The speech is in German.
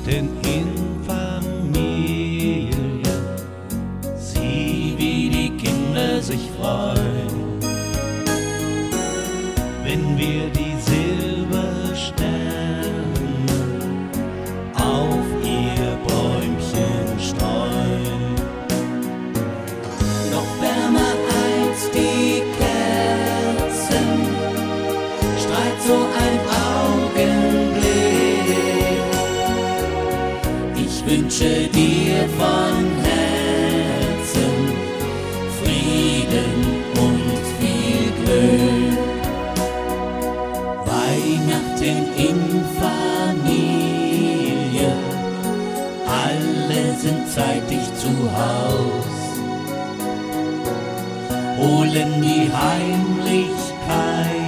Weihnachten in Familie, sieh, wie die Kinder sich freuen, wenn wir die Silbersterne auf ihr Bäumchen streuen. Noch wärmer als die Kerzen strahlt so ein Augenblick. Ich wünsche dir von Herzen Frieden und viel Glück. Weihnachten in Familie, alle sind zeitig zu Haus, holen die Heimlichkeit